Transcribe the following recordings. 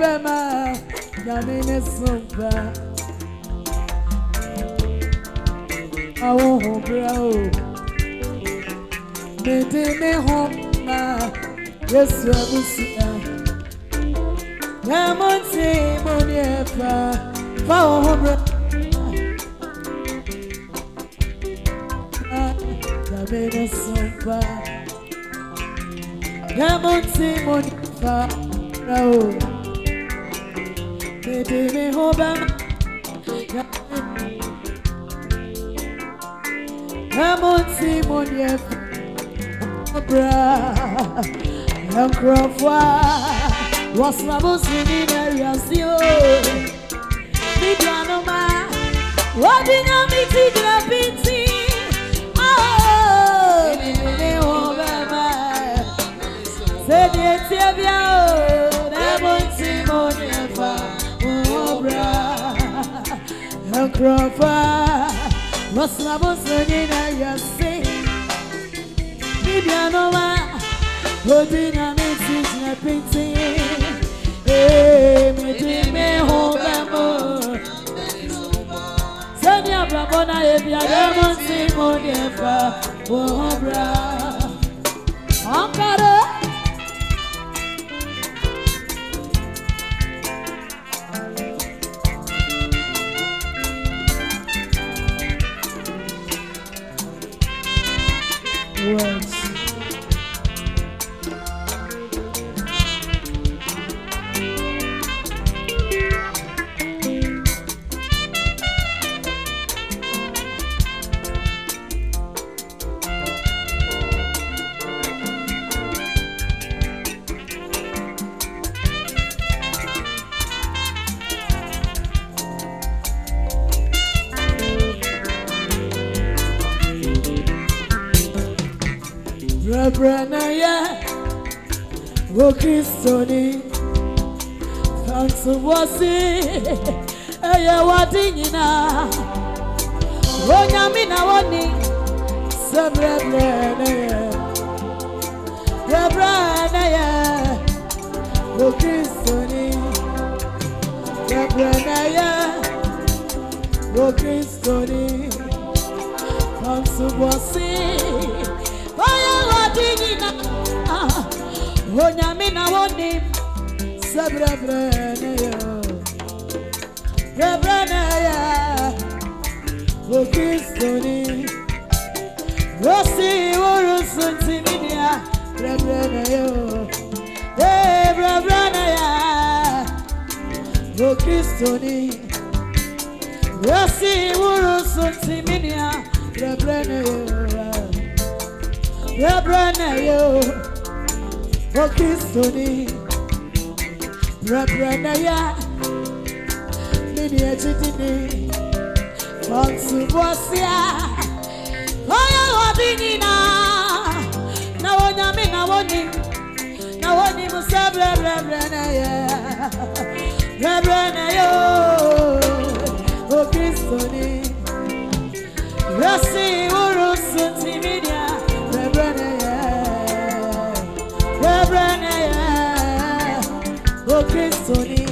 bema Yamine sumpa Awo brao Mede me homa Yesu abusia Yamonte moniefa Fa wo brao Yamine sumpa Yamonte moniefa Brao Mede me homa Yamonte moniefa Bra Yankrofa Was my boss in area zio Bibianoma What did you meet to the pinty Oh Nene Obama Said the Tibia Yamonte moniefa Bra Yankrofa Was my boss in area zio Bibianoma, Odina means na painting. Me home, Sanya Brabona, Ebia, Demon Simoniefa, Bobra, Ankara. Words. Brenaya, O Christoni, Fansu Wasi, Aya Wadina, O Yamina Wani, Sabra Brenaya, Brenaya, O Christoni, Brenaya, O Christoni, Fansu Wasi. Onyamina woni sabrebrene ya O Christoni Rosi urusunti minia brebrene yo brebrene ya O Christoni Rosi urusunti minia brebrene yo O Christoni Brenaya Mini ejidini Fansu Bosia Oya wadinina Na wonyami Na woni musabre Brenaya O Christoni Rasi urusunti minia O Christoni,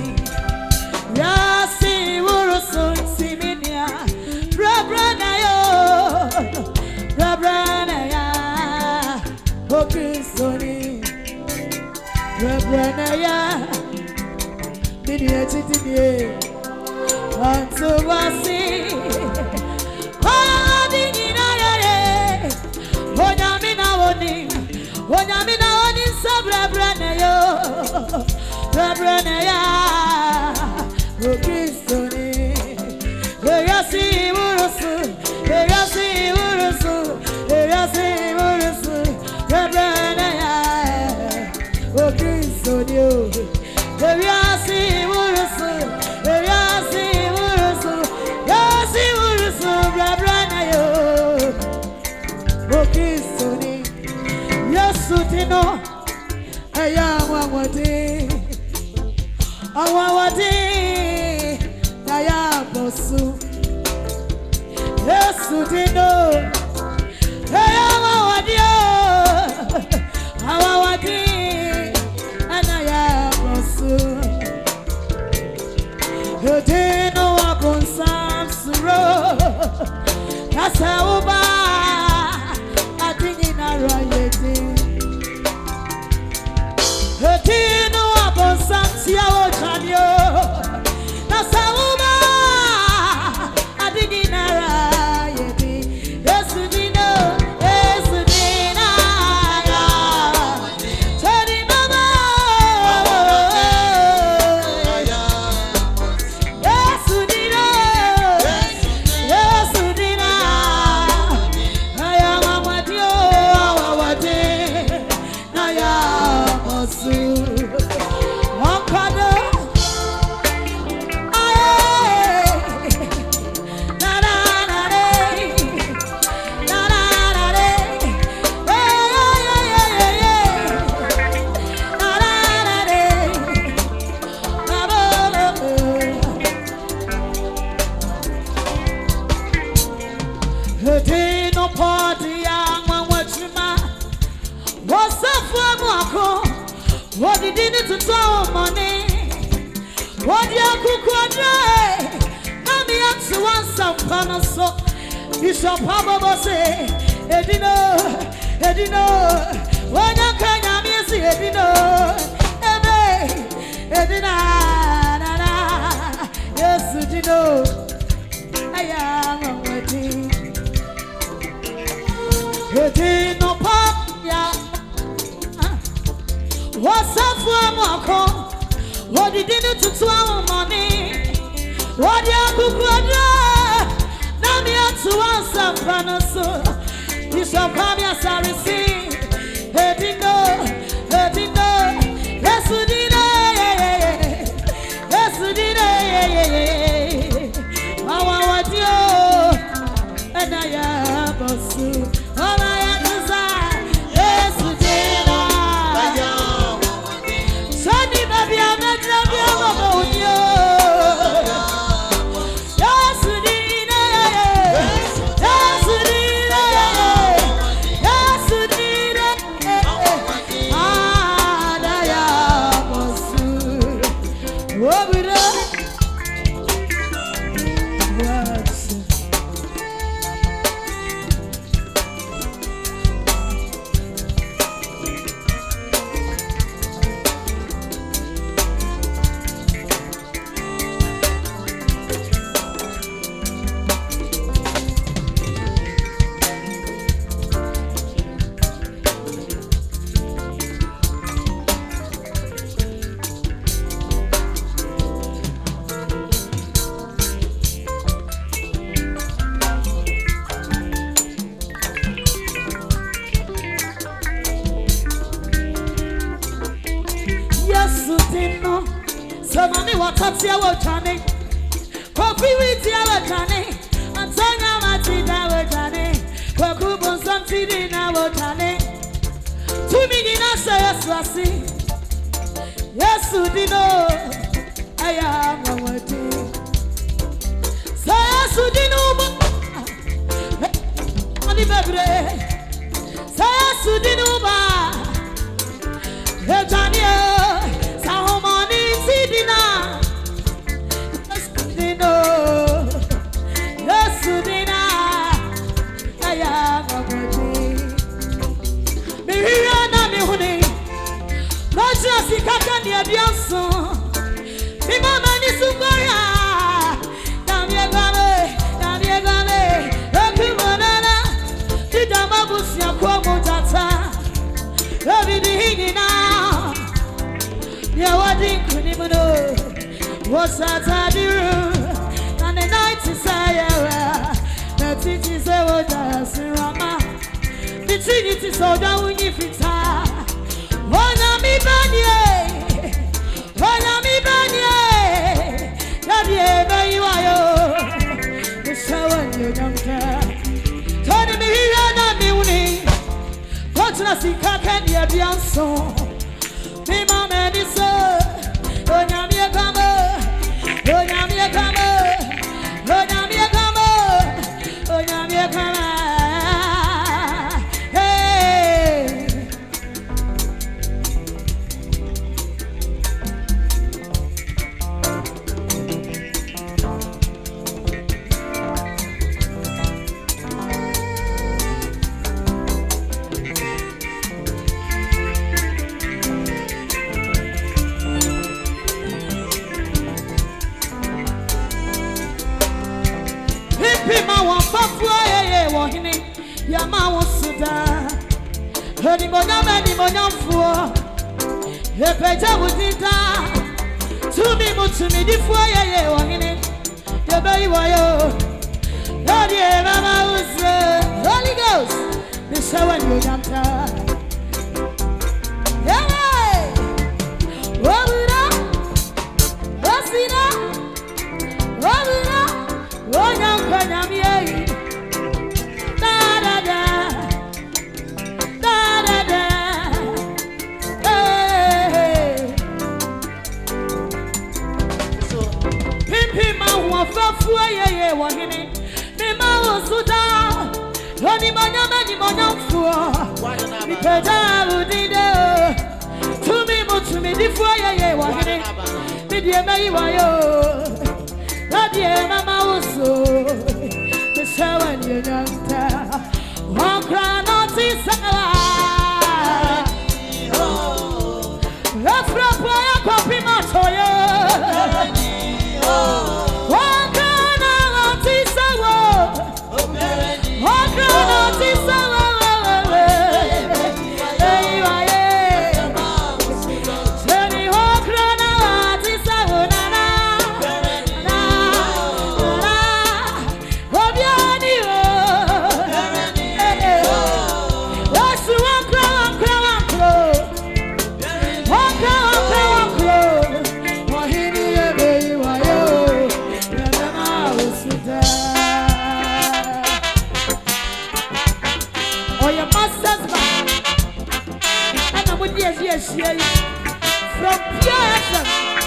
Yasi Wurusun Siminia, Brabranayo, O Christoni, Brebrenaya, Minia Titini, Antubasi, Onyamina woni sabrebrenayo, Brebrenaya, O Christoni, Yasi Wurusu, Brebrenaya, O Christoni, Yasi Wurusu, Brebrenayo, O Christoni, Yasutino, Awawadi, Naya Bosu, Yasutino, Awawadi, Naya Bosu, Hedi no party ama wachima. Wasafu mwako. Wadi dini tutoa money. Wadi ya kukwadre. Nami yatsu wansa mpana so. Bishop Habo say, Edino, Wanyaka Yamiasi, Edina, yes, Edino, I am waiting. Edino Pop, yeah. What's up for Moko? What did you do to 12 money? What you could Nami atu wansa panaso Bishop Hamia Sarisi Edino Yesudine Mawa wadio Enaya bosu Ola ya tuza Yesudina Sani babi amedra biyama udio Somani watati ya wachane Kofi witi ya wachane Antanya matida wachane Kwa kubonsa mtidi na wachane Tumini nasa Yesu asi Yesu dino Aya mwati Sa Yesu dino Mani bebre Sa Yesu dino ba Ejaniye Kaka ni abianso mi mama ni sukwaya na miegame ekumonana tidama busia kwa mutata ebidi hingina ya wadi kunimono wasata diru na the night is sayera na titi se woda sirama the trinity so down unifita Ona mi banye Nadie bayiwayo Nishawanyo namka Tony mi hiya na mi uni Kochuna sikaka ni abianso Mi mame ni so Onyami ekame Pima wa fafua yeye wohini ya mawusuda Hedi monya mfuo Epeja wudita Tumi mutumi difua yeye wohini Yebe iwayo Hedi mama uze Holy Ghost Nishawa nyonyamta Yewe Wabura Wasina Wabura Wanyamka nyamie Da da da Da da da Hey Pimpi ma huwa fafua yeye wahini Mima usuda Tony Manyamani Monamfua, Nipeda Udida, to me, Mutumi, the foyer, what it, Midia Mayo, Nadia Mama also, the Shawan Yunanta, one crown on this. Let's rap a copy, Matoya. One crown on this. One crown on this. From Pierre,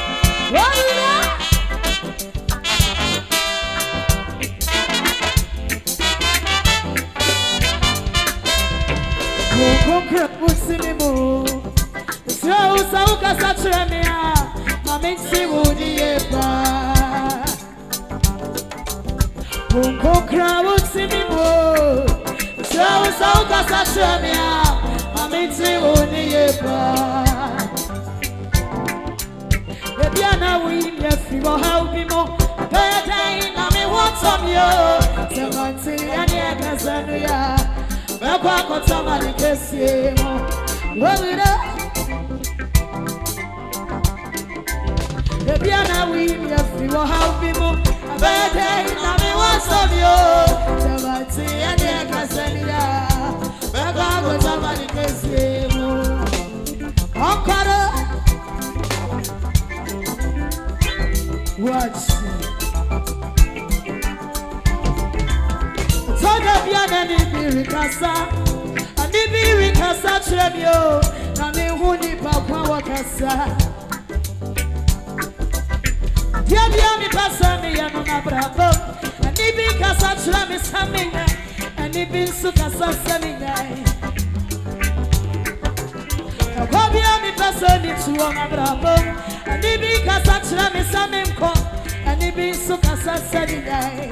Biana we if you will help me more. Better in me want some you. Seventy and Yakasanuya. Baba somebody kiss you. Roll it up. Biana we if you will help me more. Better in me want some you. Seventy and Yakasanuya. Baba somebody kiss you. Uncle. Watch. Toda biana ni birikasa, ani birikasa chemio, na mi huni papa wakasa. Dia mi pasa mi ya no na bravo, ani birikasa chemi saminya, ani binsu kasa saminya. Dia mi pasa ni chuo na bravo. Ani bi kasa chira mi samemko, ani bi su kasa sadigai.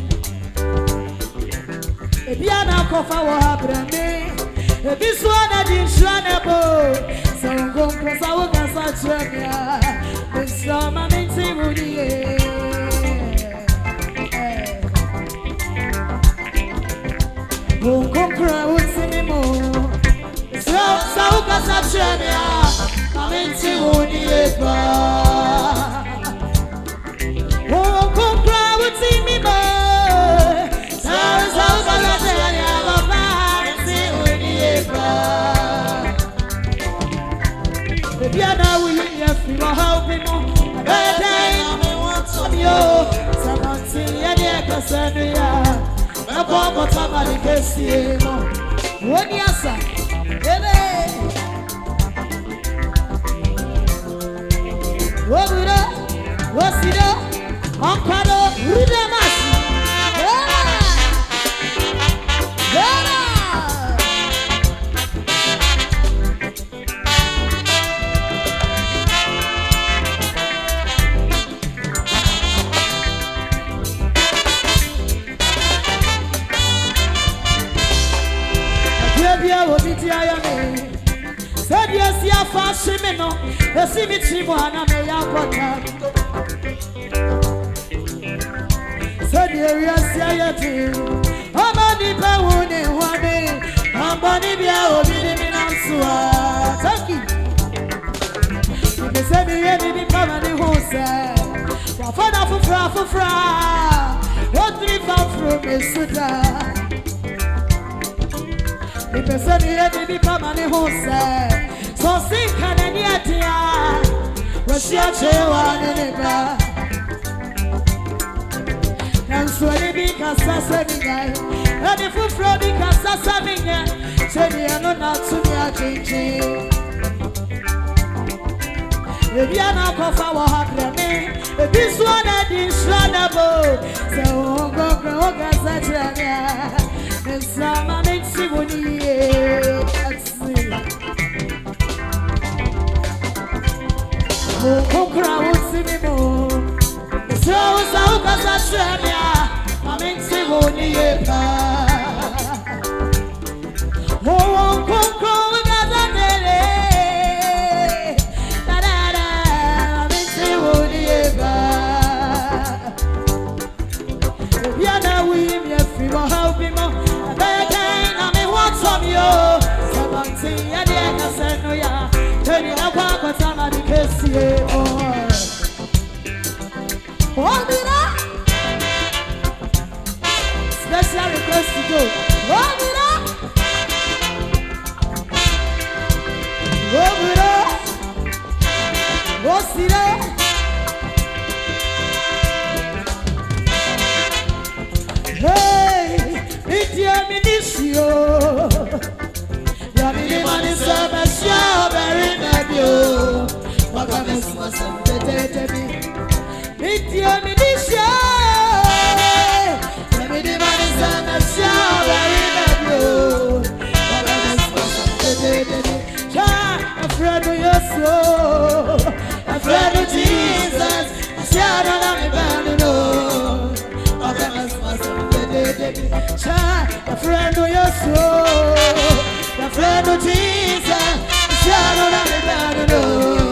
Ebi ana kofa wo habrame, ebi su ana di shwana bo. Songo kosa wo kasa chira mia, besama menti mudiye. Bongo kra utsini mo, sa wo kasa chira mia. Menti wonieba oh compra with me ba sa la ya baba menti wonieba biana we if you help me no better me want some yo samanti ya de kasanuya na kwa tamali kesi no woni asa Wobura, wasida, onkado, rudamasi. Bia wobiti ayame. Said yes, ya fashimeno. Esimichi mwana me ya kota. Said yes, ya yeti. Amani pa wone wane. Ambani bia obidi minamsua. Taki. Nikesemi yedi ni kama ni hose. Wafana fufra. What three found from Mesuda. Nikesemi yedi ni kama ni hose. So sing kananiatia, washia chewa neneka. Nanswali bika sasa mingai, adi fufro bika sasa minga. Cheni ano natsumi achinchi. Ebiana kofa wahakrame, ebiswana di shranabo. Se ongo kwe oga sachanya, Sama mensi woni atsi Kokra wosimi mo So uka sa tremia Mensi woni pa Kokra uka sa tele Da da da mensi woni pa Yana we me feel help me mo Seventeen, yeah, I said no, yeah. Turning up, what's on the case, yeah, hold it up. Special request to go. Hold it up. Hold it up. What's it up? Hey, it's your ministry. Money so much, very nebio. What can I say? It's your ministry. The money so much, very nebio. What can I say? A friend of your soul, a friend of Jesus. Shadow of me, Banano. What can I say? A friend of your soul. The friend of Jesus, shadow of the banner.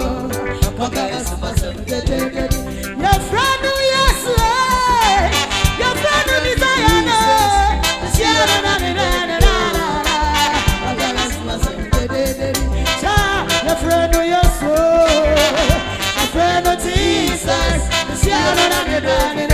Your friend of yes, your friend of Diana, shadow of the banner. The friend of your soul, the friend of Jesus, shadow of the banner.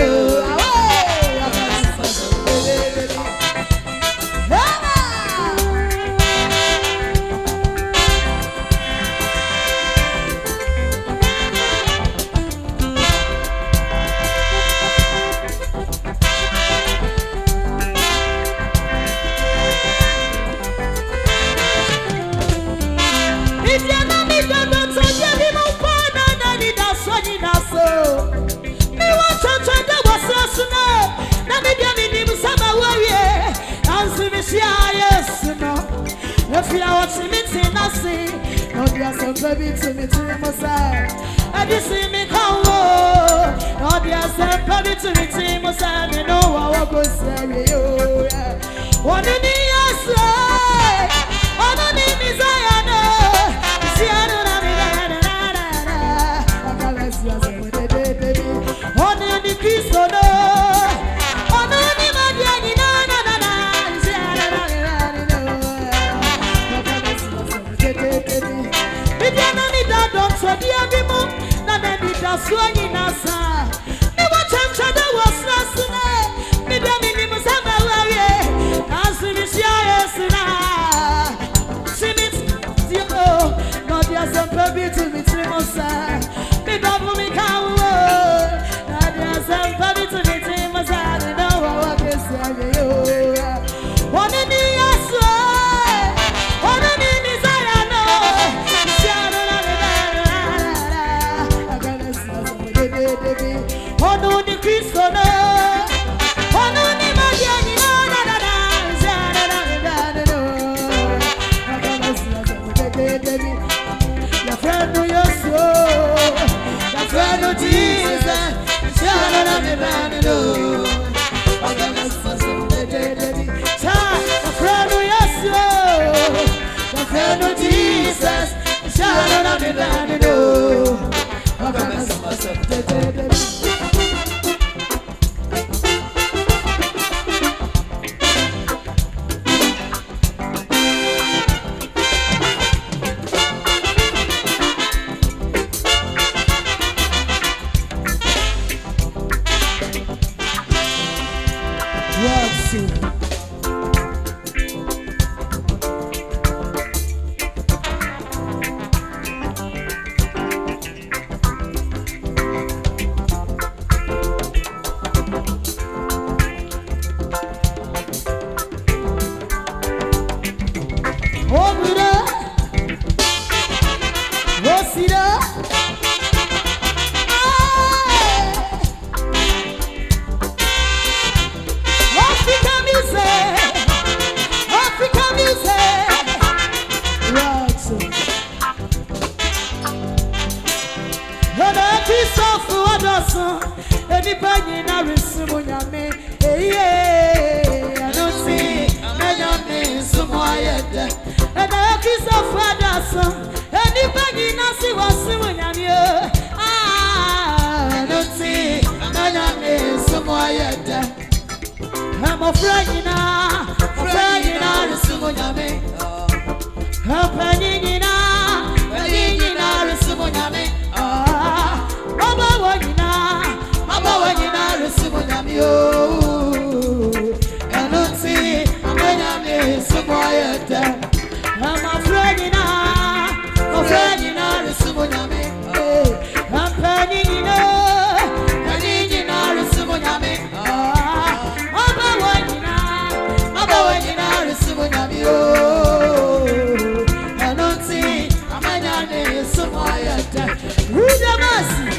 If you are watching me, I see. No, there's some baby to me, to my side. And you see me come. No, there's some baby to me, to my side. You know I will go say you. What in the outside? What in the desire? See, I don't have it. What in the kiss or no? Swinging outside, me watch him try to was last night. Me be me must have a way. As we see yes now. See me, no there's some baby to me to my side. Me double me come. Now there's some baby to me to my side. You know what I say you. One in the outside, one in the desire no. Oh no, the Christo no. Oh no, the Magiani no, no, no, no. Your friend of your soul, your friend of Jesus, shadow of the banner. Your friend of your soul, your friend of Jesus, shadow of the banner. yet. And I kiss of Father, and if I did not see what's soon, I don't see, and I may somewhere yet. I'm afraid you know, the Sumuname. I'm penny in the Sumuname. Mama, what you know, the Sumuname. I don't see, I'm somewhere yet. I'm afraid you know, the Sumuname. I'm penny in the Sumuname. I don't see a man is so quiet. Who's the mercy?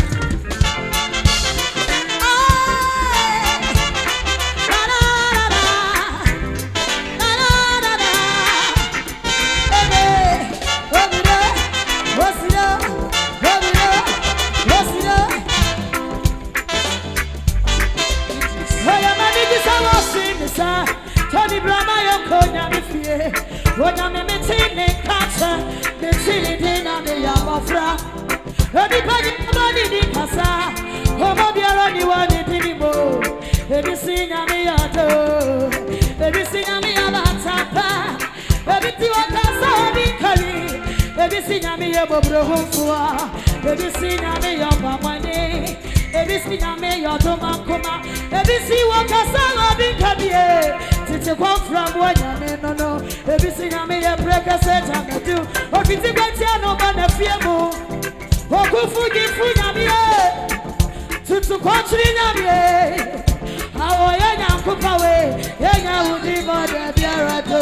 Tony Brahma, your conya, me fear. When I'm in the catcher, the chili dinner, me yamafra. Everybody, nobody, Passa. Homo, be a only one in more. Every singer, me a do. Every singer, me a batapa. Every one that's be Kali. Every singer, me a bobro. Every singer, me a mamane. Every singer, me a tomakoma. Every see what I be Kali. To come from what I mean, no. Everything I made a break, I said I do. Or if you get here, no man, a fear more. Or go forgive Funyamie to country Namie. How I am cook away, Yana would be more than Biarado.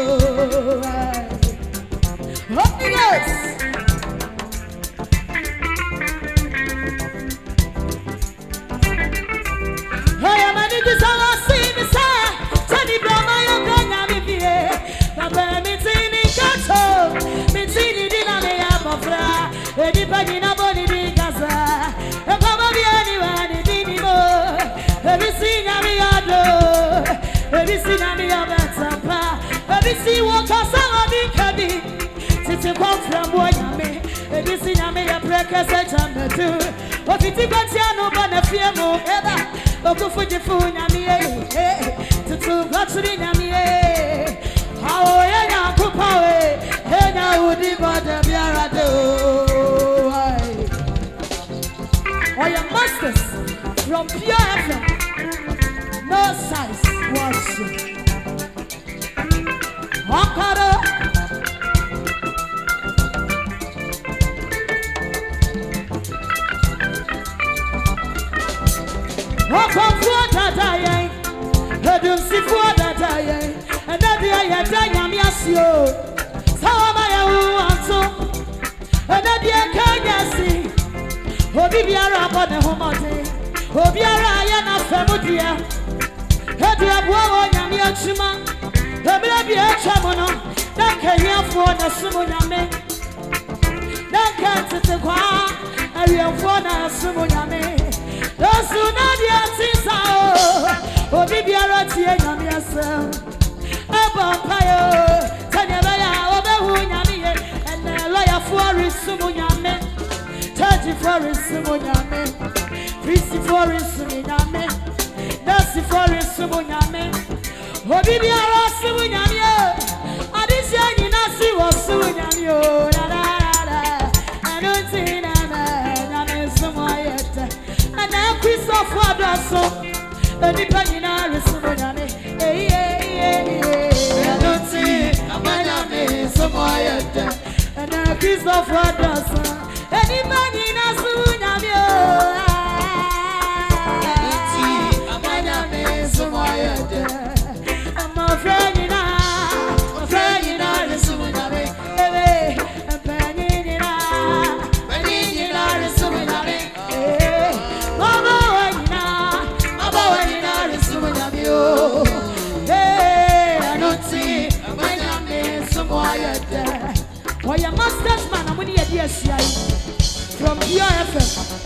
Holiness. I am a niggas, I see the sign. Tony Brahma, you can have me here. Papa, me tini kato, me tini dina me apofra. Anybody na body di gaza. And Papa be anyone in dini mo. Every singa me ado, every singa me abatapa. Every see what kasama be kabi. Titi come from Boyame. Every singa me a breakers a jam too. What it is got ya no bana fear mo ever. Oku fuji funyami to got to the Nami. How I am Kupawe, and I would be but a Biarado. Or your masters from pure FM, no size was Wakara. Welcome for that I don't see for that I and then I am Yasio. So am I so and then I can't see. Obiara upon the Homote, Obiara Yana Famudia, Hedia Boa Yamia Chima, the Blabia Chamono, that can hear for the Sumuname, that can't sit the qua, and we have for the Sumuname. Those who know the Tisa, Obiara Tia yourself, a vampire, Tanabaya, Oberhunami, and the lawyer for his Sumuname, 30 for his Sumuname, 50 for his Sumuname, 30 for his Sumuname, Obiara Sumuname, Adisian Nasi was Sumuname, I don't see Nana, Sumayet. And now Christopher Dasso, and the Panina Sumuname, I don't see a man of Sumayet, and now Christopher Dasso. Anybody knows who I'm a friend in the Sumuname. I'm planning in the Sumuname. Mama, the Sumuname. I don't see a man of Sumayet. Why your master's man, I'm winning a DSCI. From Pure FM.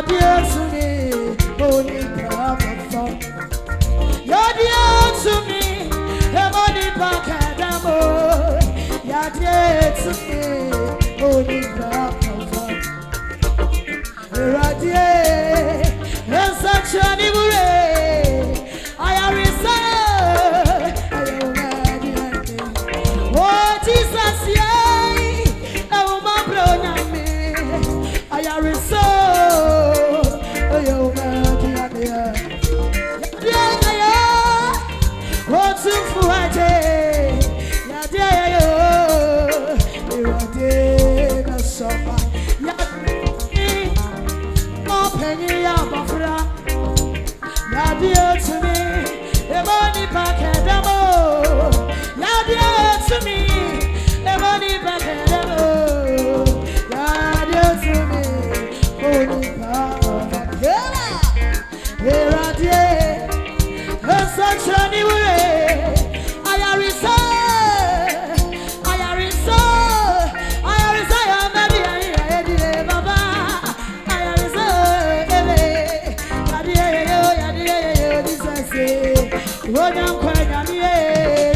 dear to me, only papa. You're dear to me, only papa. You're dear to me, only papa. You're dear, you're such an evil. I am reserved. Oh Jesus, yeah, oh my brother, me. I am resolved. Oh, you man, yeah. What's in for a day? Yeah, you're a day, a summer. Yeah, more penny, yeah, yeah, dear to me, the money back at the mo. Yeah, dear to me, the money back at the mo. Yeah, dear to me, money back. Here I dear, such a new way. I am reserved, I am reserved, I am reserved, Baba. I am reserved, what I'm quite on the air.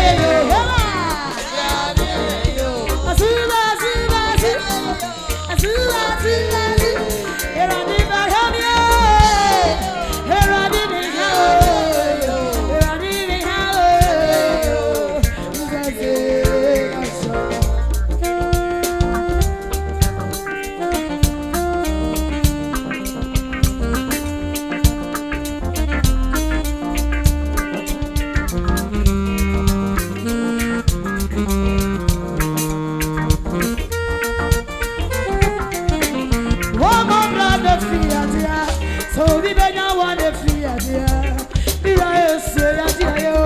So we better want to fear, dear. Be right, say, dear.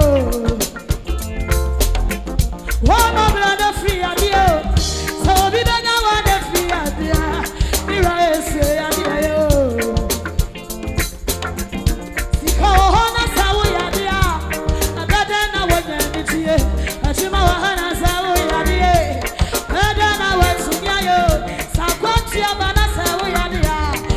One more brother, free, dear. So we better want to fear, dear. Be right, say, dear. See how Hana Sawi, dear. I better know what you're doing. I see my Hana Sawi, dear. Better know what's in your. Sakwati, Abana Sawi, dear.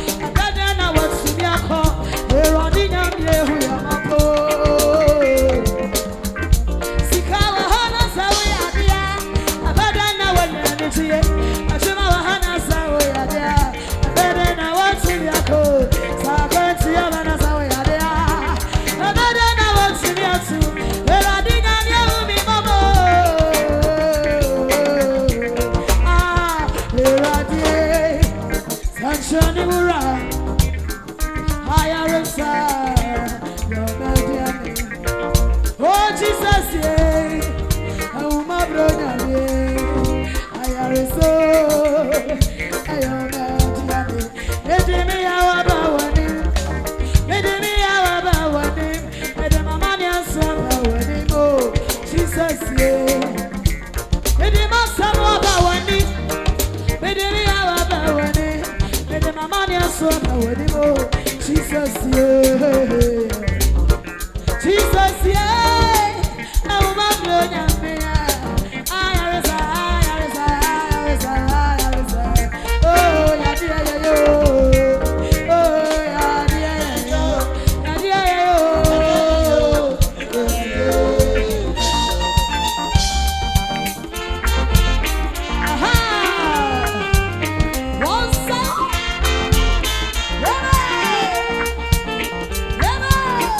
Oh Jesus, yeah, oh my brother, yeah, I am so, I am not. Let me have about one him, let me have about one him, let my money and son about him. Oh Jesus, yeah, let him have some about one him, let me have about one him, let my money and son about him. Oh Jesus, yeah. Jesus, yeah, oh my God, I oh yeah, yeah, oh yeah, aha, one song, yeah.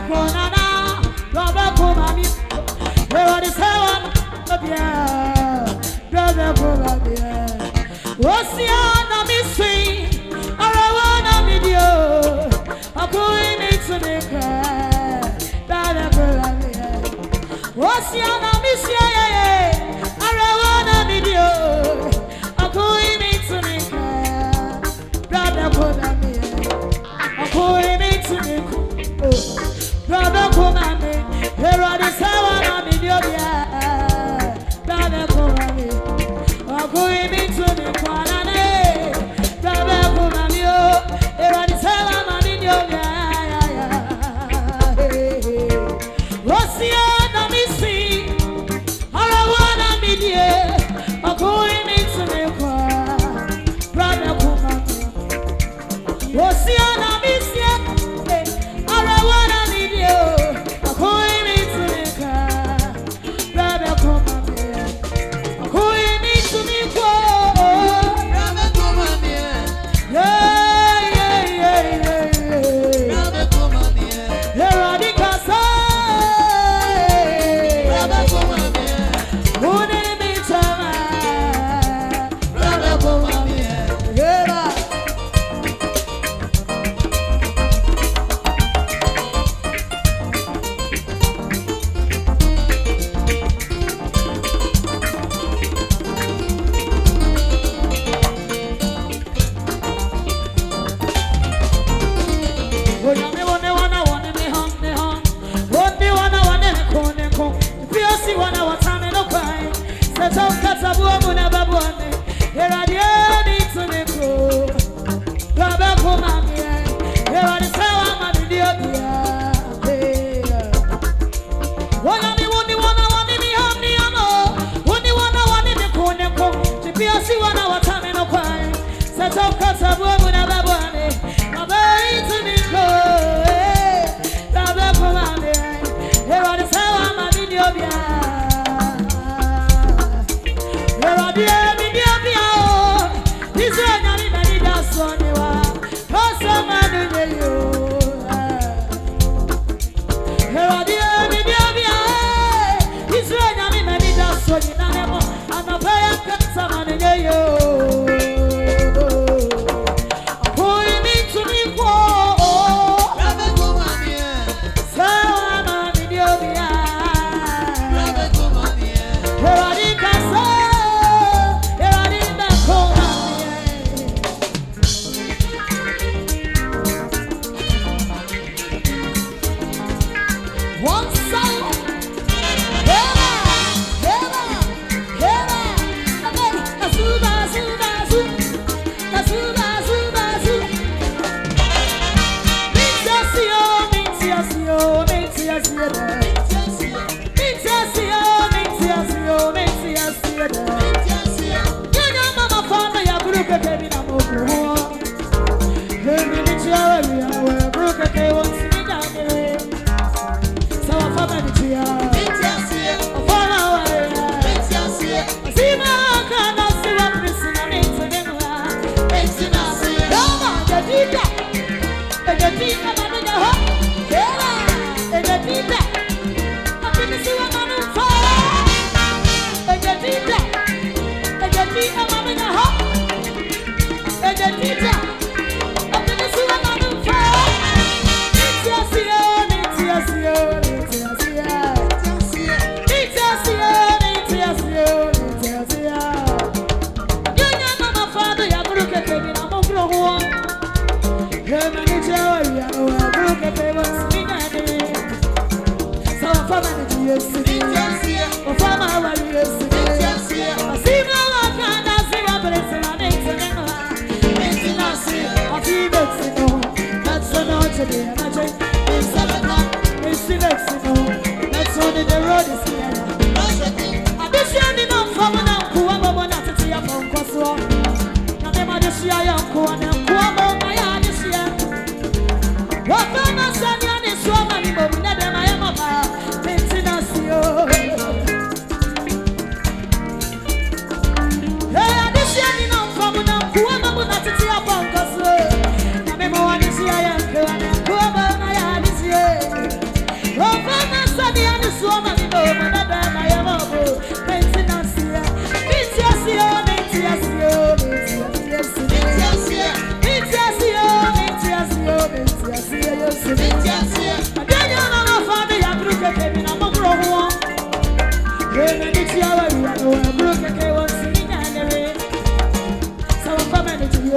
Konana, Brother Kumami, there is heaven, Brother Kumami. Oceana Missy, Arawana Midio, a boy makes a maker, Brother Kumami. Oceana Missy, Arawana Midio, a boy makes a maker, Brother Kumami. A boy makes a maker, Brother Kumami. Here are the seven Midio, Brother Kumami. A boy makes a maker.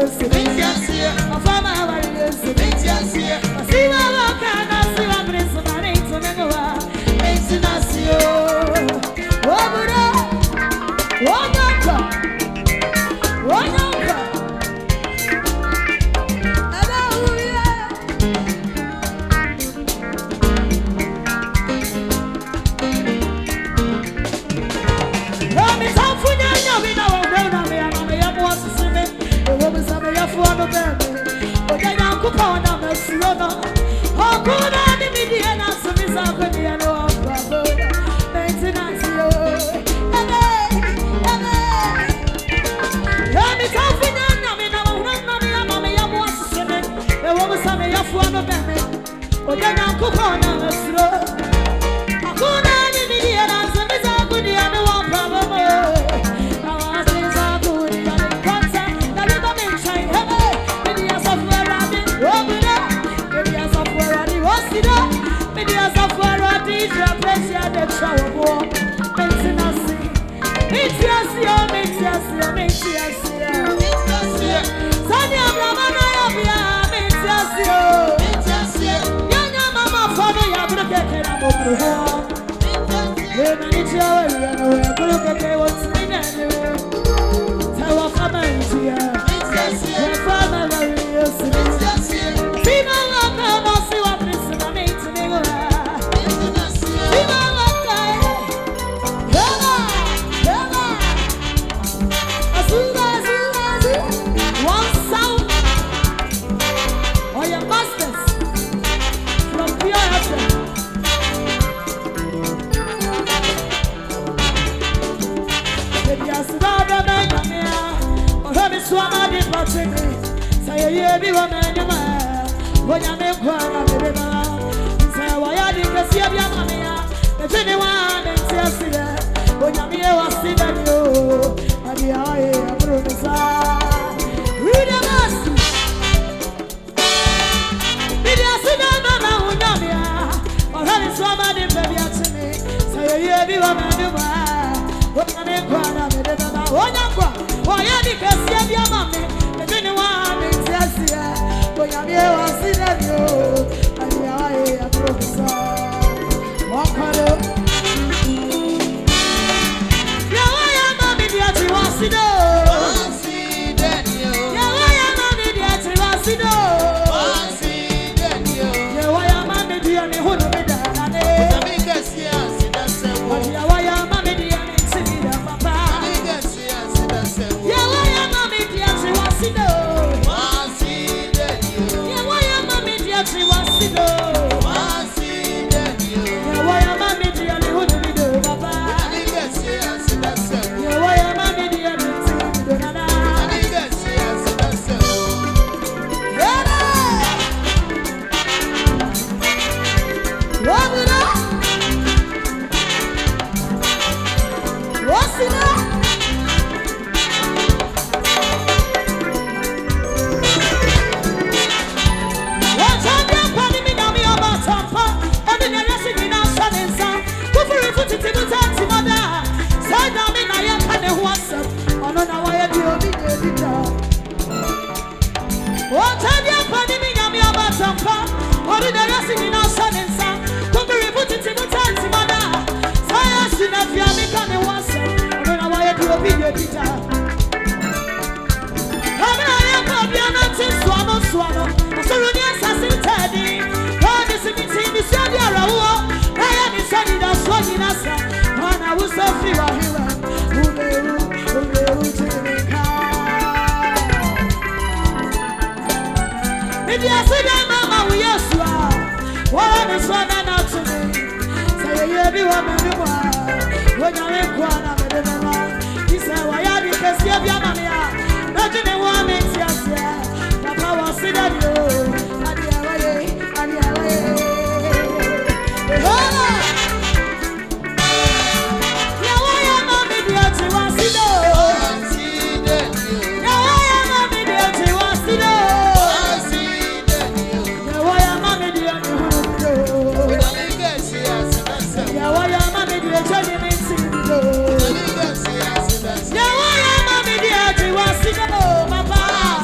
Papa.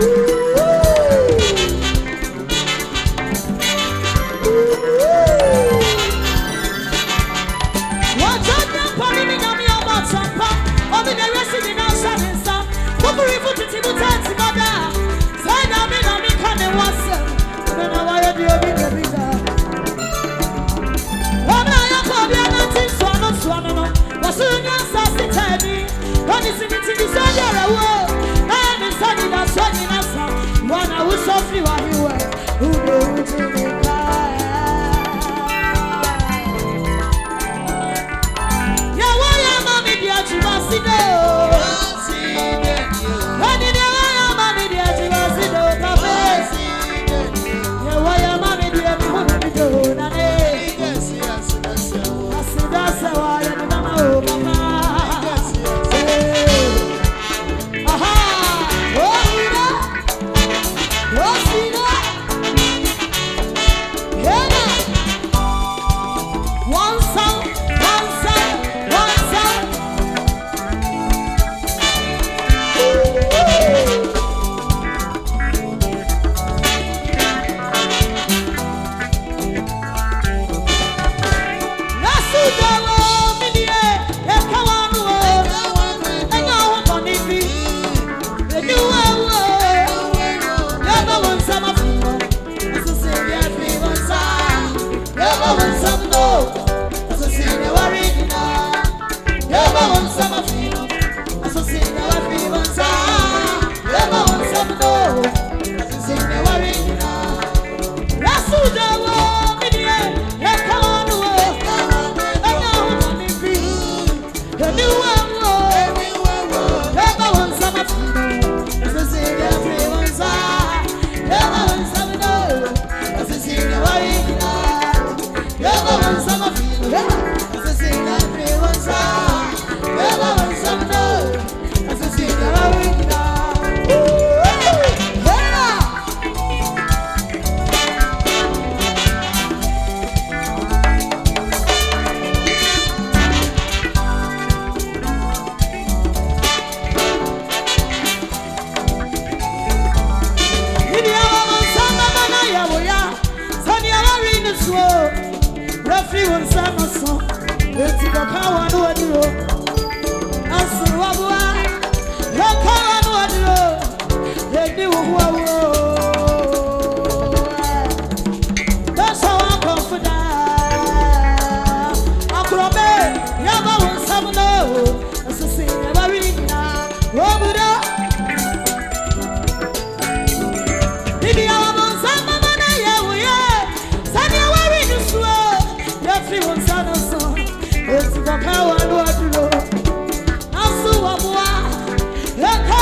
It's the power of the Lord.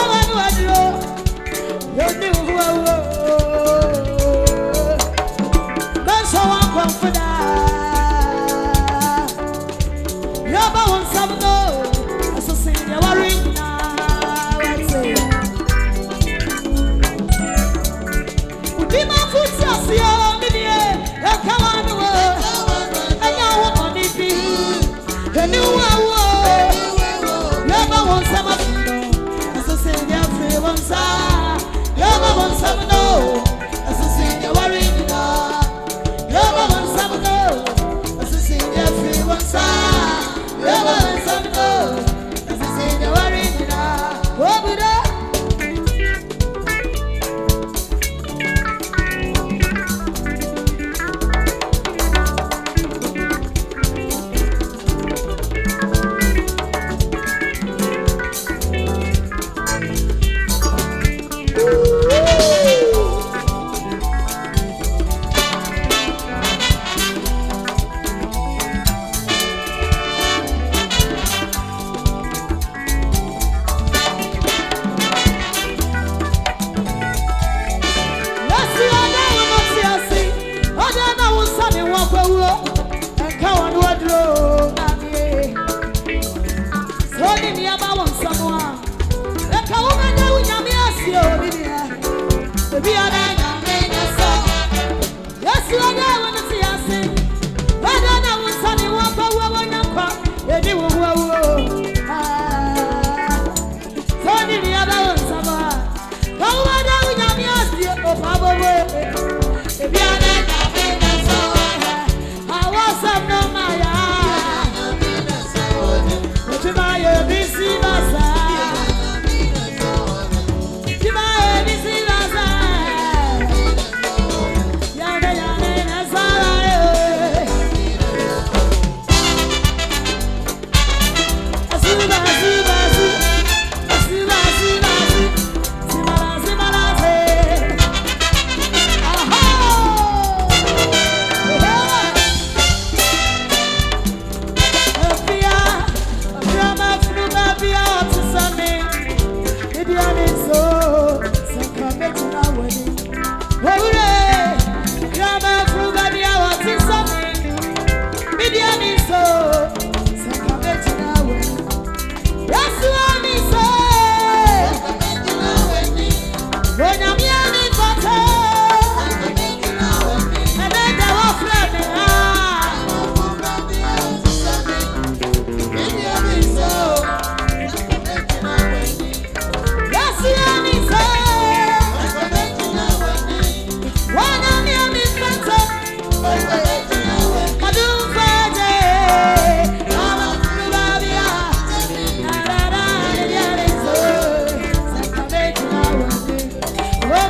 Oh,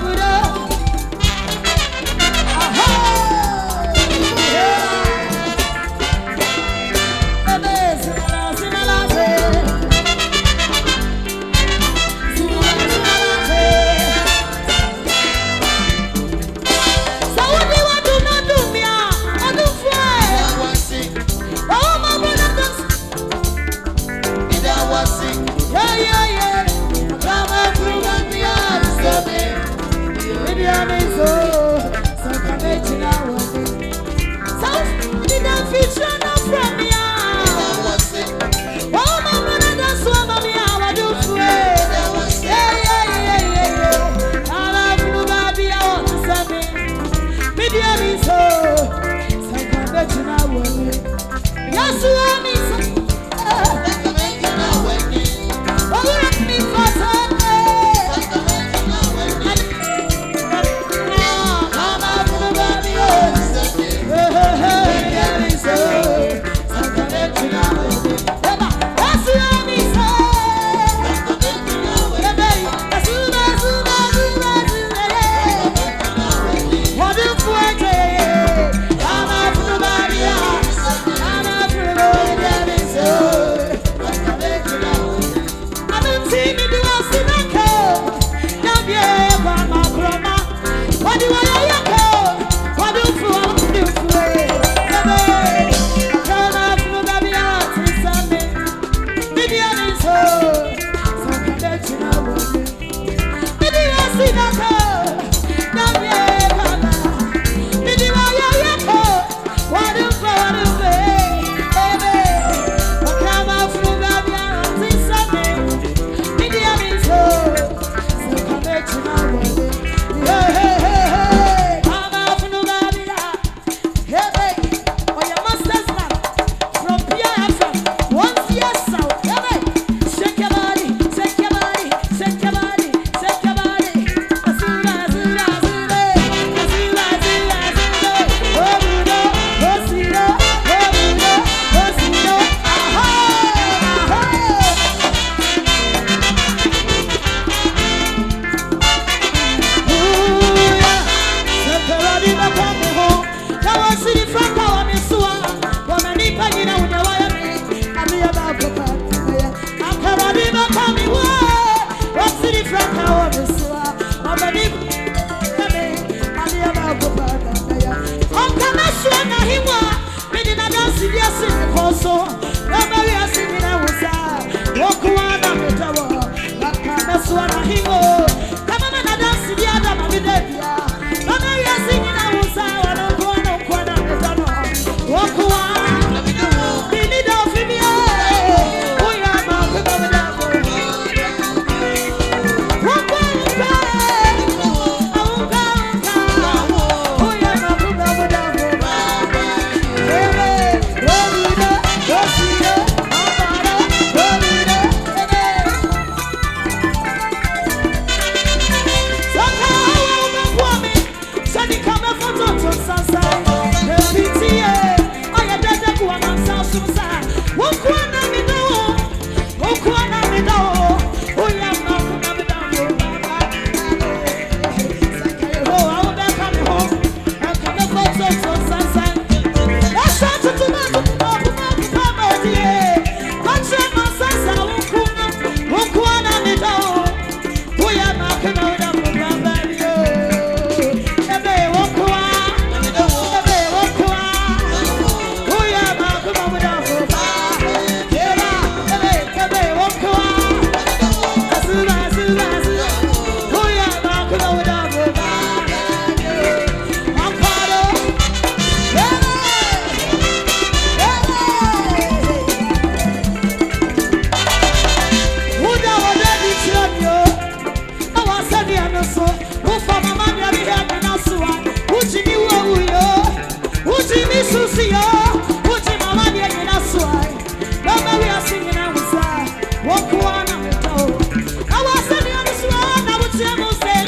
no so. Who for my man ya be here me na so. Who Jimmy wo yo. Who Jimmy Susie yo. Who Jimmy mama ya me na so. No me we are singing and we say. Walk one and we go. I was singing on this one. I would say mo say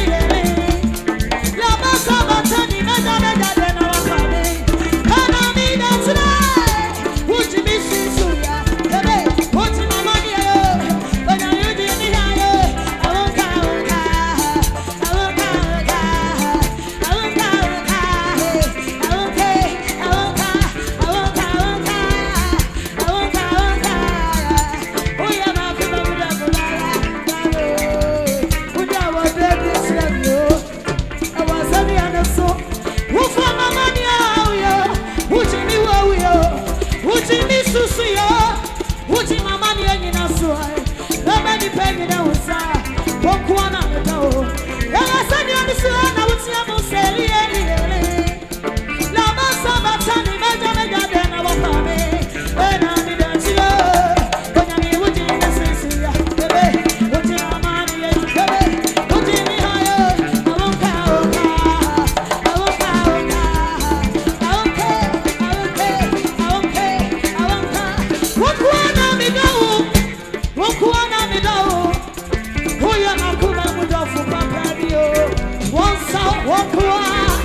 la ba sa ba tani me da me da de na wa pa me. And I mean that tonight. Who Jimmy Susie ya. Baby, who Jimmy mama ya yo. When you do me here. Walk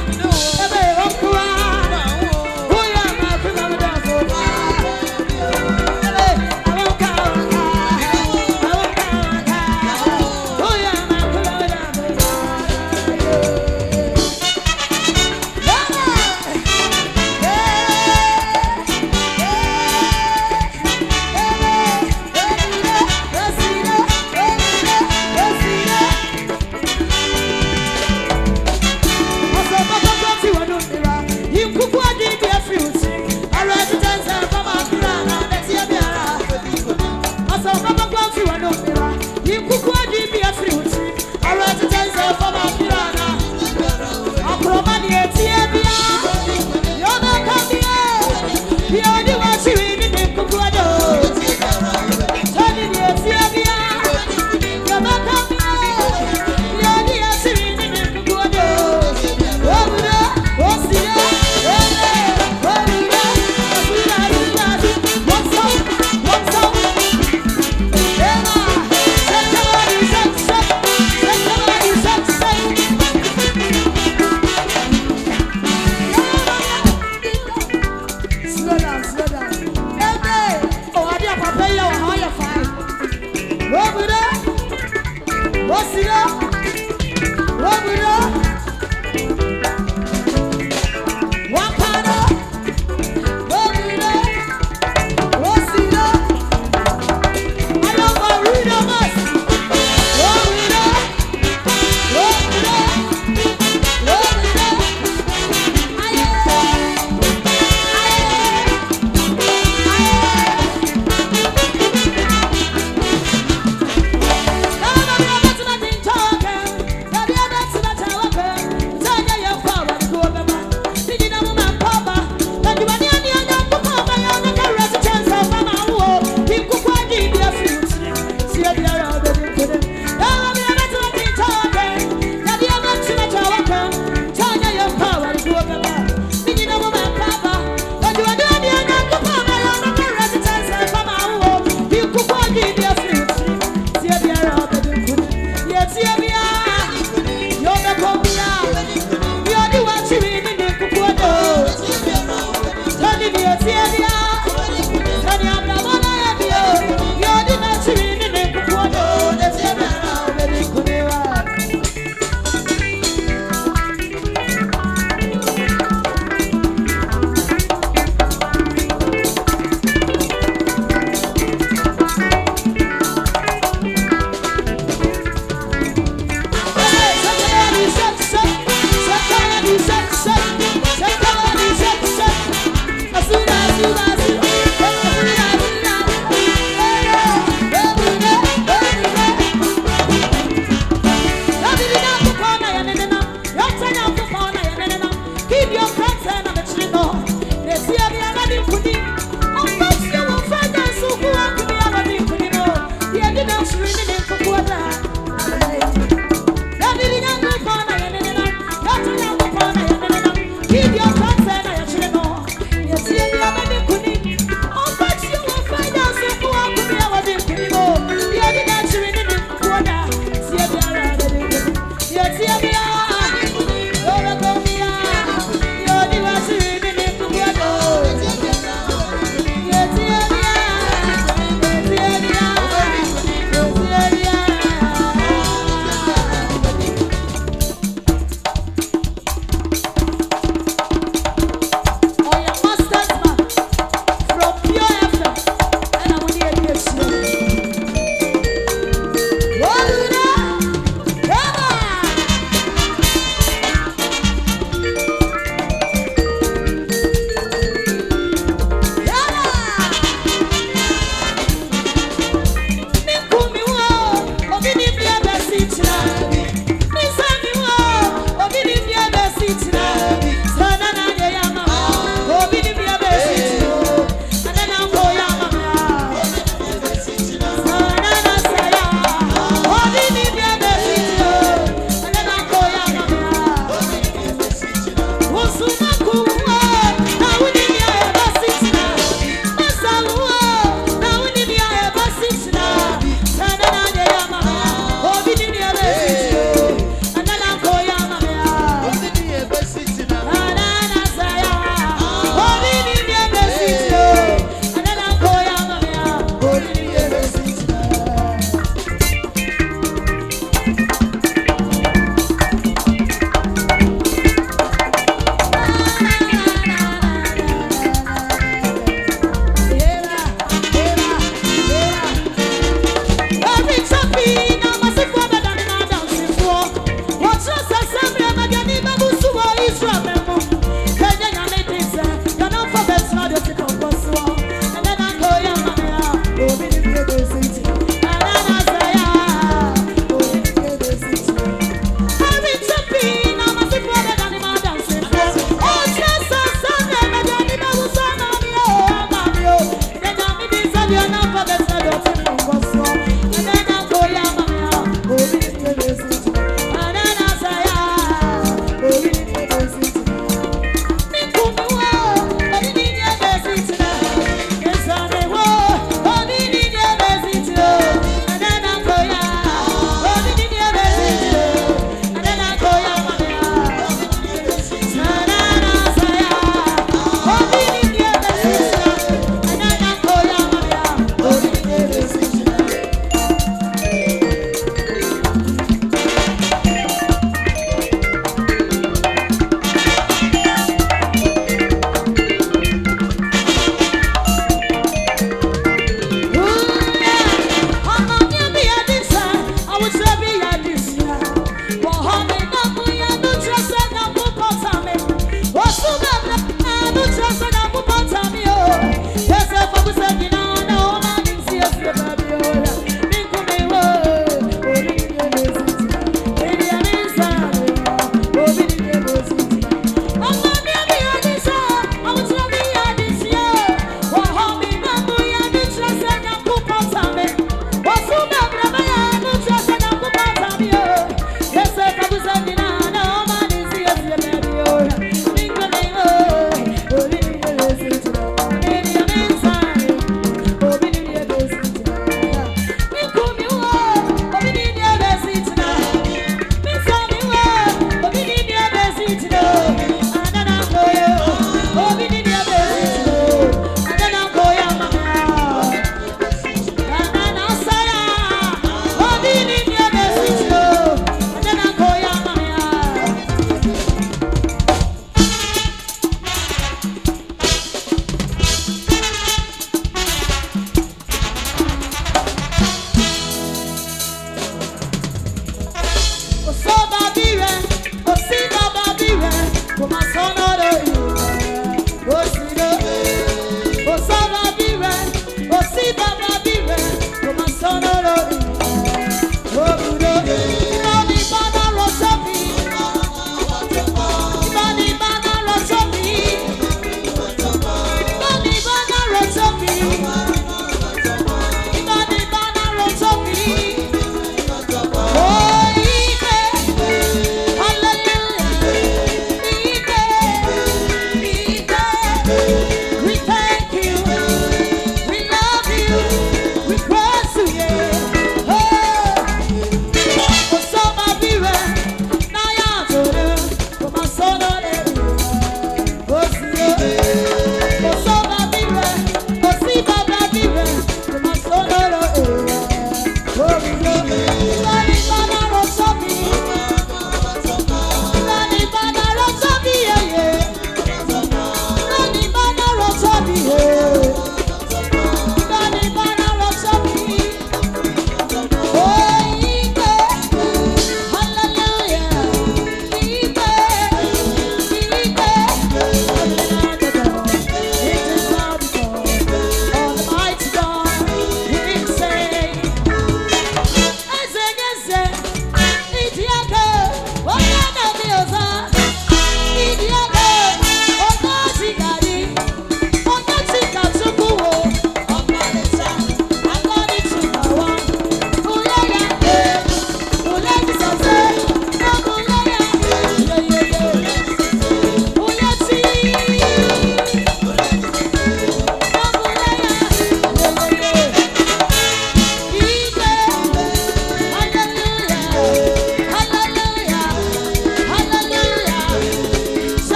Tia